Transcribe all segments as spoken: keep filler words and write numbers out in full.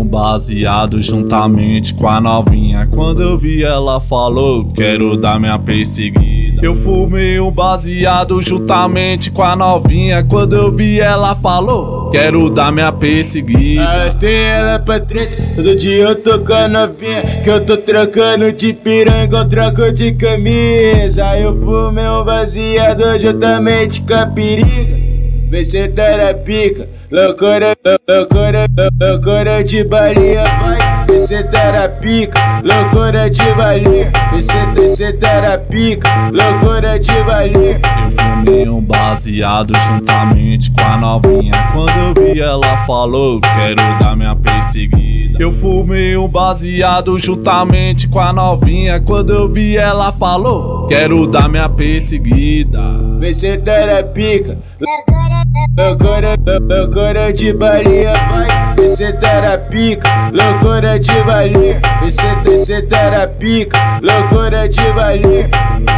um baseado juntamente com a novinha. Quando eu vi ela falou, quero dar minha perseguida. Eu fumei um baseado juntamente com a novinha. Quando eu vi ela falou, quero dar minha perseguida. Arrastei ela pra treta, todo dia eu tô com a novinha, que eu tô trocando de piranha, eu troco de camisa. Eu fumei um baseado juntamente com a periga. Vê cê tá na pica, loucura, loucura, loucura de balinha, vai. Vê cê tá na pica, loucura de balinha. Vê cê tá na pica, loucura de balinha. Eu fumei um baseado juntamente com a novinha. Quando eu vi ela falou, quero dar minha perseguida. Eu fumei um baseado juntamente com a novinha. Quando eu vi ela falou, quero dar minha perseguida. Vê cê tá na pica, loucura, loucura de balinha, vai. Vê cê tá na pica, loucura de balinha. Vê cê tá na pica, loucura de balinha.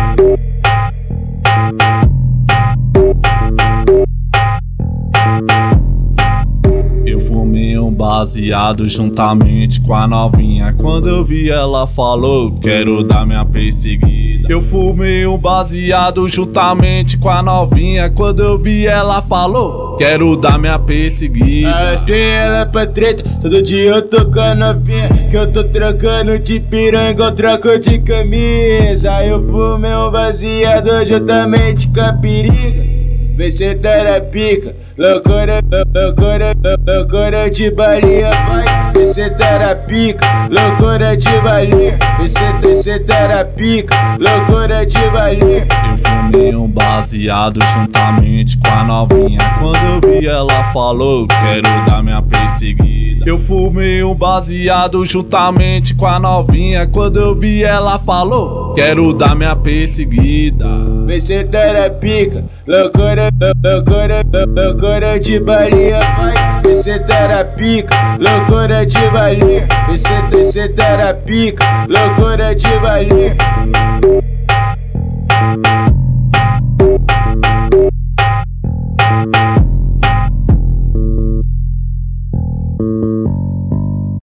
Eu fumei um baseado juntamente com a novinha. Quando eu vi ela falou, quero dar minha perseguida. Eu fumei um baseado juntamente com a novinha. Quando eu vi ela falou, quero dar minha perseguida. Arrastei ela pra treta, todo dia eu tô com a novinha, que eu tô trocando de piranha, eu troco de camisa. Eu fumei um baseado juntamente com a periga. Vê cê tá na pica, loucura, loucura, loucura de balinha, vai. Vê cê tá na pica, loucura de balinha. Vê cê tá na pica, loucura de balinha. Eu fumei um baseado juntamente com a novinha. Quando eu vi ela falou, quero dar minha perseguida. Eu fumei um baseado juntamente com a novinha. Quando eu vi ela falou, quero dar minha perseguida. Vê cê tá na pica, loucura, loucura, loucura de balinha, vai. Vê cê tá na pica, loucura de balinha. Vê cê tá na pica, loucura de balinha.